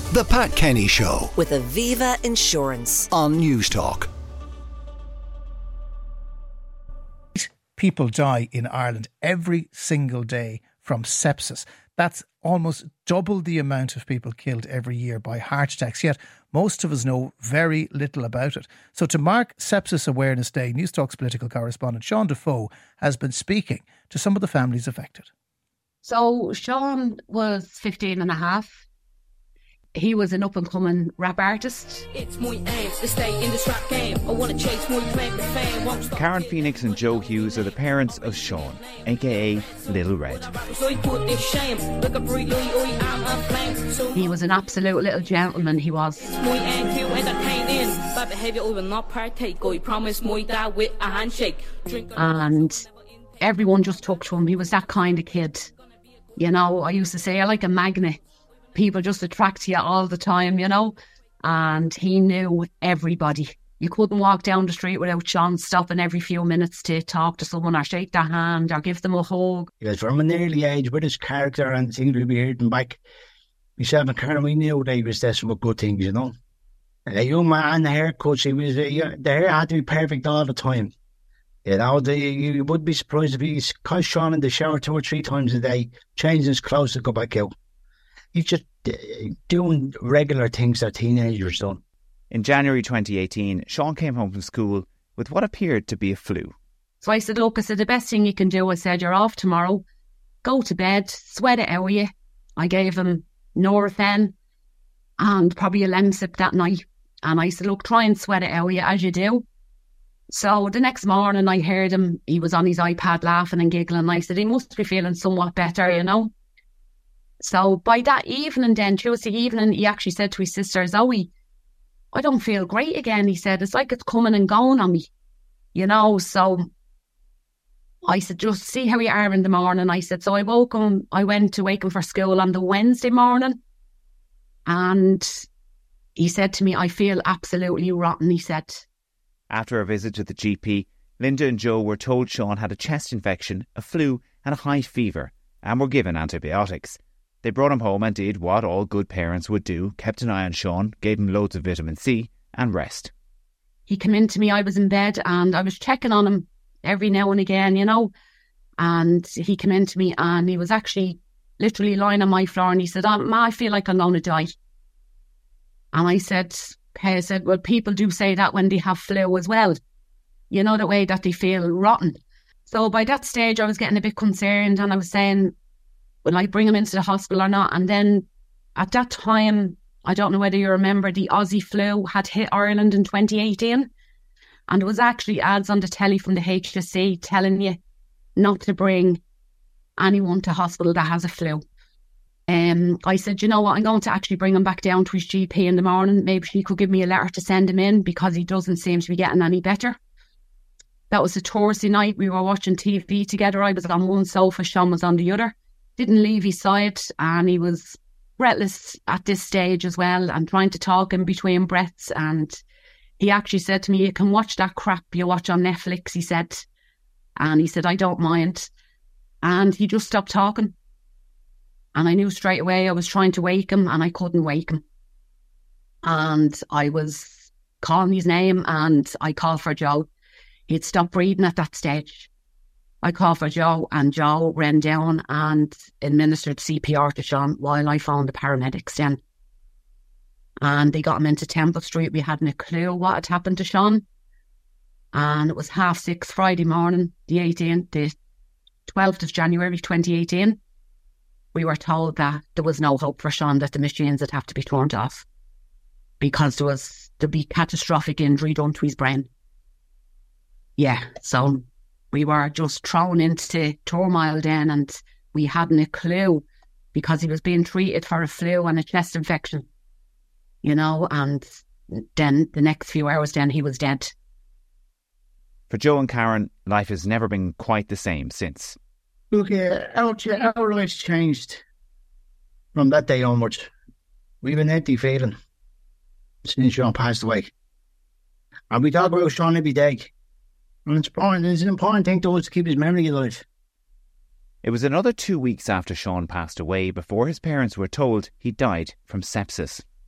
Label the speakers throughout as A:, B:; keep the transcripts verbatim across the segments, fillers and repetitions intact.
A: The Pat Kenny Show
B: with Aviva Insurance
A: on Newstalk.
C: People die in Ireland every single day from sepsis. That's almost double the amount of people killed every year by heart attacks, yet most of us know very little about it. So to mark Sepsis Awareness Day, Newstalk's political correspondent Sean Defoe has been speaking to some of the families affected.
D: So Sean was fifteen and a half. He was an up-and-coming rap artist. It's my aim to stay in this rap game. I want to chase my claim to fame.
E: Karen Phoenix and Joe Hughes are the parents of Sean, aka Little Red.
D: He was an absolute little gentleman, he was. And everyone just took to him. He was that kind of kid. You know, I used to say, I like a magnet. People just attract you all the time, you know. And he knew everybody. You couldn't walk down the street without Sean stopping every few minutes to talk to someone or shake their hand or give them a hug.
F: He was from an early age with his character and things we heard him back. Myself and Karen, we knew that he was there some good things, you know. A young man, the haircuts, he was, uh, the hair had to be perfect all the time. You know, the, you would be surprised if he's caught Sean in the shower two or three times a day, changing his clothes to go back out. He's just uh, doing regular things that teenagers do.
E: In January twenty eighteen, Sean came home from school with what appeared to be a flu.
D: So I said, look, I said, the best thing you can do, I said, you're off tomorrow, go to bed, sweat it out of you. I gave him Nurofen and probably a Lemsip that night. And I said, look, try and sweat it out of you as you do. So the next morning I heard him, he was on his iPad laughing and giggling. I said, he must be feeling somewhat better, you know. So by that evening then, Tuesday evening, he actually said to his sister, Zoe, I don't feel great again. He said, it's like it's coming and going on me, you know. So I said, just see how you are in the morning. I said, so I woke him, I went to wake him for school on the Wednesday morning. And he said to me, I feel absolutely rotten, he said.
E: After a visit to the G P, Linda and Joe were told Sean had a chest infection, a flu and a high fever and were given antibiotics. They brought him home and did what all good parents would do, kept an eye on Sean, gave him loads of vitamin C and rest.
D: He came in to me, I was in bed and I was checking on him every now and again, you know, and he came in to me and he was actually literally lying on my floor and he said, oh, Ma, I feel like I'm going to die. And I said, okay, I said, well, people do say that when they have flu as well, you know, the way that they feel rotten. So by that stage I was getting a bit concerned and I was saying, will I bring him into the hospital or not? And then at that time, I don't know whether you remember, the Aussie flu had hit Ireland in twenty eighteen. And there was actually ads on the telly from the H S C telling you not to bring anyone to hospital that has a flu. Um, I said, you know what, I'm going to actually bring him back down to his G P in the morning. Maybe she could give me a letter to send him in because he doesn't seem to be getting any better. That was a Thursday night. We were watching T V together. I was on one sofa, Sean was on the other. Didn't leave his side and he was breathless at this stage as well and trying to talk in between breaths. And he actually said to me, you can watch that crap you watch on Netflix, he said. And he said, I don't mind. And he just stopped talking. And I knew straight away I was trying to wake him and I couldn't wake him. And I was calling his name and I called for Joe. He'd stopped breathing at that stage. I called for Joe and Joe ran down and administered C P R to Sean while I phoned the paramedics then. And they got him into Temple Street. We hadn't a clue what had happened to Sean. And it was half six Friday morning, the eighteenth, the twelfth of January twenty eighteen. We were told that there was no hope for Sean, that the machines would have to be turned off because there was there'd be catastrophic injury done to his brain. Yeah, so we were just thrown into turmoil then and we hadn't a clue because he was being treated for a flu and a chest infection, you know, and then the next few hours then he was dead.
E: For Joe and Karen, life has never been quite the same since.
F: Look, uh, our, our lives changed from that day onwards. We've an empty feeling since Sean passed away. And we talk about Sean every day. And it's important, it's an important thing to us to keep his memory alive.
E: It was another two weeks after Sean passed away before his parents were told he died from sepsis.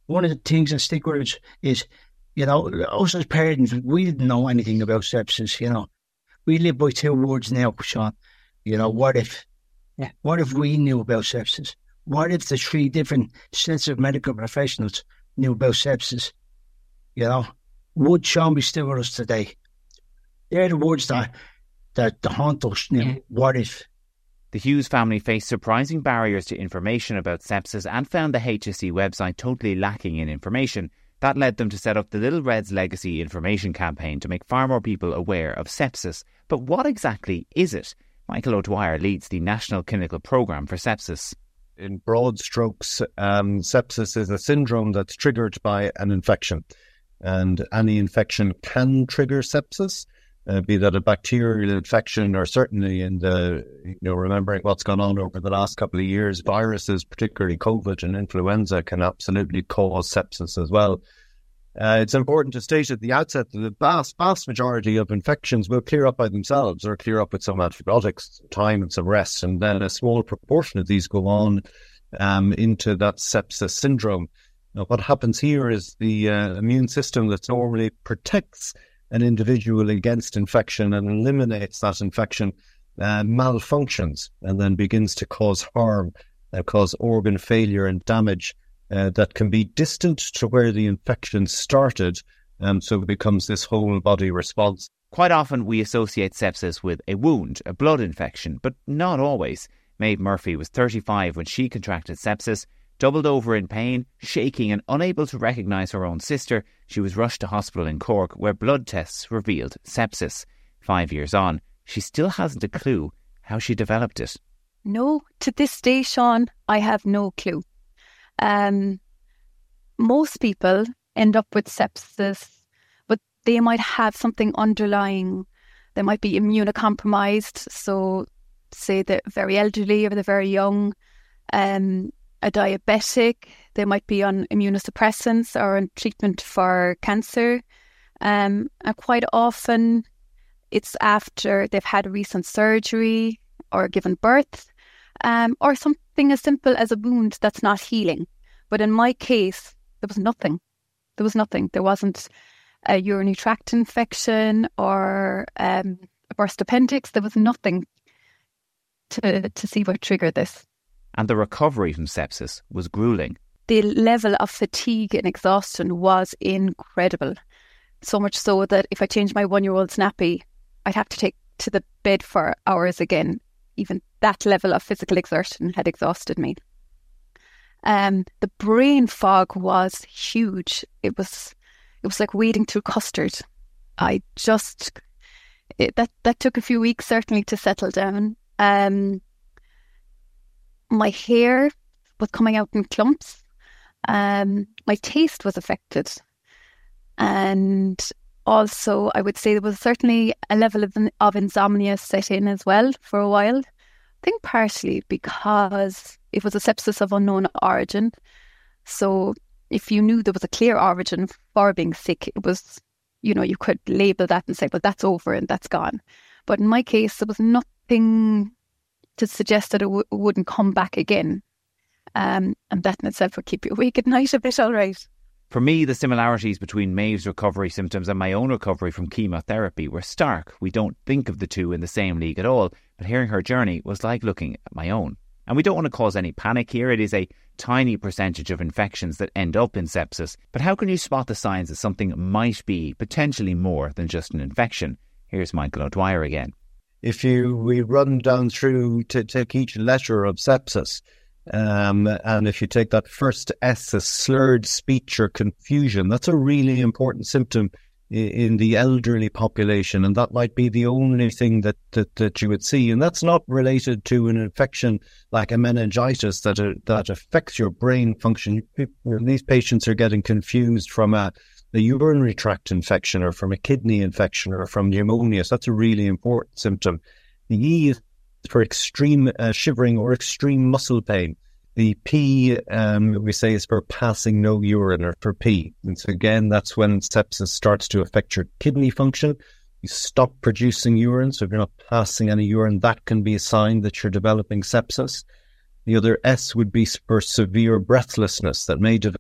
F: one of the things that stick with us is, you know, us as parents, we didn't know anything about sepsis, you know. We live by two words now, Sean. You know, what if? Yeah. What if we knew about sepsis? What if the three different sets of medical professionals knew about sepsis? You know, would Sean be still with us today? They're the words that, that, that haunt us. You know, what if?
E: The Hughes family faced surprising barriers to information about sepsis and found the H S E website totally lacking in information. That led them to set up the Little Red's Legacy information campaign to make far more people aware of sepsis. But what exactly is it? Michael O'Dwyer leads the National Clinical Programme for Sepsis.
G: In broad strokes, um, sepsis is a syndrome that's triggered by an infection. And any infection can trigger sepsis, uh, be that a bacterial infection or certainly in the, you know, remembering what's gone on over the last couple of years, viruses, particularly COVID and influenza, can absolutely cause sepsis as well. Uh, it's important to state at the outset that the vast, vast majority of infections will clear up by themselves or clear up with some antibiotics, time and some rest, and then a small proportion of these go on um, into that sepsis syndrome. Now, what happens here is the uh, immune system that normally protects an individual against infection and eliminates that infection uh, malfunctions and then begins to cause harm, uh, cause organ failure and damage uh, that can be distant to where the infection started. Um, so it becomes this whole body response.
E: Quite often we associate sepsis with a wound, a blood infection, but not always. Maeve Murphy was thirty-five when she contracted sepsis. Doubled over in pain, shaking and unable to recognise her own sister, she was rushed to hospital in Cork where blood tests revealed sepsis. Five years on, she still hasn't a clue how she developed it.
H: No, to this day, Sean, I have no clue. Um, most people end up with sepsis, but they might have something underlying. They might be immunocompromised, so say they're very elderly or they're very young. Um, a diabetic, they might be on immunosuppressants or on treatment for cancer. Um, and quite often it's after they've had recent surgery or given birth, um, or something as simple as a wound that's not healing. But in my case, there was nothing. There was nothing. There wasn't a urinary tract infection or um, a burst appendix. There was nothing to to see what triggered this.
E: And the recovery from sepsis was gruelling.
H: The level of fatigue and exhaustion was incredible. So much so that if I changed my one-year-old's nappy, I'd have to take to the bed for hours again. Even that level of physical exertion had exhausted me. Um, the brain fog was huge. It was, it was like wading through custard. I just it, that that took a few weeks certainly to settle down. Um, my hair was coming out in clumps. Um, my taste was affected, and also I would say there was certainly a level of, of insomnia set in as well for a while. I think partially because it was a sepsis of unknown origin. So if you knew there was a clear origin for being sick, it was, you know, you could label that and say, well, that's over and that's gone. But in my case, there was nothing to suggest that it w- wouldn't come back again. Um, and that in itself would keep you awake at night a bit, all right.
E: For me, the similarities between Maeve's recovery symptoms and my own recovery from chemotherapy were stark. We don't think of the two in the same league at all, but hearing her journey was like looking at my own. And we don't want to cause any panic here. It is a tiny percentage of infections that end up in sepsis. But how can you spot the signs that something might be potentially more than just an infection? Here's Michael O'Dwyer again.
G: If you we run down through to take each letter of sepsis, Um, and if you take that first S, a slurred speech or confusion, that's a really important symptom in, in the elderly population, and that might be the only thing that, that, that you would see. And that's not related to an infection like a meningitis that uh, that affects your brain function. These patients are getting confused from a, a urinary tract infection or from a kidney infection or from pneumonia. So that's a really important symptom. The E is for extreme uh, shivering or extreme muscle pain. The P, um, we say, is for passing no urine, or for P. And so again, that's when sepsis starts to affect your kidney function. You stop producing urine, so if you're not passing any urine, that can be a sign that you're developing sepsis. The other S would be for severe breathlessness that may develop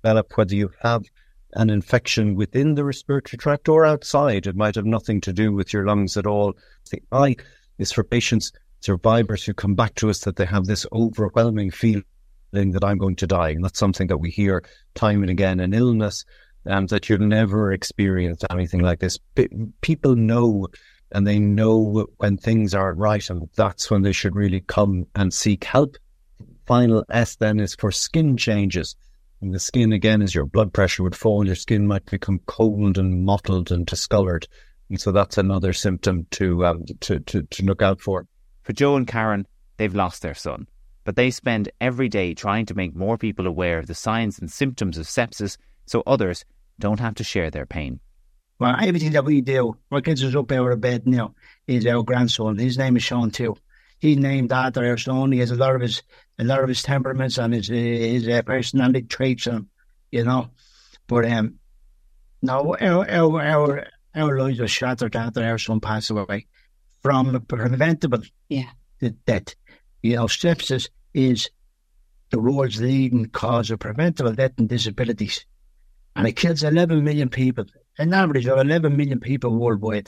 G: develop, whether you have an infection within the respiratory tract or outside. It might have nothing to do with your lungs at all. The I is for patients, survivors who come back to us that they have this overwhelming feeling that I'm going to die. And that's something that we hear time and again in illness, and that you'll never experience anything like this. P- people know, and they know when things aren't right, and that's when they should really come and seek help. Final S then is for skin changes. And the skin, again, as your blood pressure would fall, your skin might become cold and mottled and discoloured. And so that's another symptom to, um, to, to, to look out for.
E: For Joe and Karen, they've lost their son, but they spend every day trying to make more people aware of the signs and symptoms of sepsis so others don't have to share their pain.
F: Well, everything that we do, what gets us up out of bed now, is our grandson. His name is Sean too. He's named after our son. He has a lot of his, a lot of his temperaments and his, his uh, personality traits, and you know. But um, no, our our our our lives were shattered after our son passed away from a preventable
D: Yeah.
F: death. You know, sepsis is the world's leading cause of preventable death and disabilities, and it kills eleven million people. An average of eleven million people worldwide.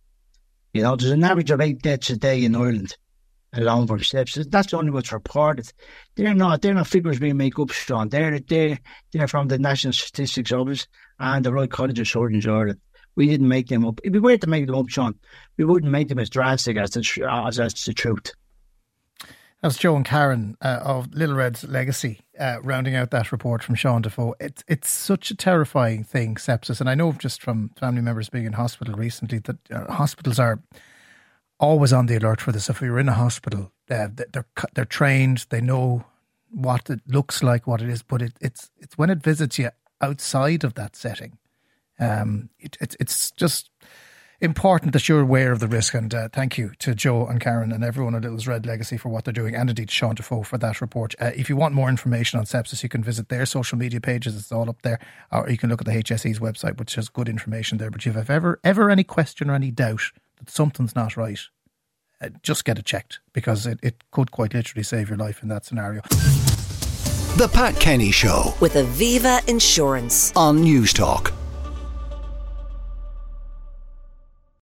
F: You know, there's an average of eight deaths a day in Ireland alone from sepsis. That's only what's reported. They're not. They're not figures we make up, Sean. They're they they're from the National Statistics Office and the Royal College of Surgeons Ireland. We didn't make them up. If we were to make them up, Sean, we wouldn't make them as drastic as the as that's the truth.
C: That's Joe and Karen uh, of Little Red's Legacy, uh, rounding out that report from Sean Defoe. It's it's such a terrifying thing, sepsis, and I know just from family members being in hospital recently that uh, hospitals are always on the alert for this. If we were in a hospital, uh, they're they're trained, they know what it looks like, what it is, but it, it's it's when it visits you outside of that setting, um, it, it, it's just important that you're aware of the risk. And uh, thank you to Joe and Karen and everyone at Little's Red Legacy for what they're doing, and indeed Sean Defoe for that report. Uh, if you want more information on sepsis, you can visit their social media pages. It's all up there. Or you can look at the H S E's website, which has good information there. But if you've ever, ever any question or any doubt that something's not right, uh, just get it checked, because it, it could quite literally save your life in that scenario.
A: The Pat Kenny Show
B: with Aviva Insurance
A: on News Talk.